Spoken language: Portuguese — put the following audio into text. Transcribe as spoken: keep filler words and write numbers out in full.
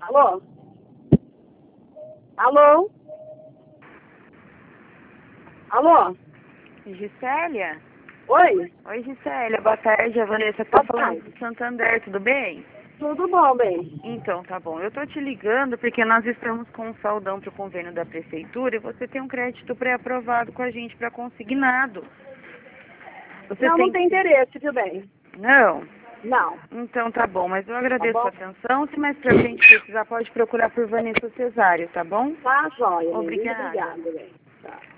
Alô? Alô? Alô? Gisélia? Oi? Oi, Gisélia. Boa tarde. A Vanessa tá Boa falando tarde. do Santander, tudo bem? Tudo bom, bem? Então, tá bom. Eu tô te ligando porque nós estamos com um saldão pro convênio da prefeitura e você tem um crédito pré-aprovado com a gente para consignado. Você Não, tem... não tem interesse, viu, bem? Não? Não. Então tá bom, mas eu Tá agradeço bom? a atenção. Se mais pra frente precisar, pode procurar por Vanessa Cesário, tá bom? Tá, joia, bem. Muito Obrigada. obrigada, bem. Tá.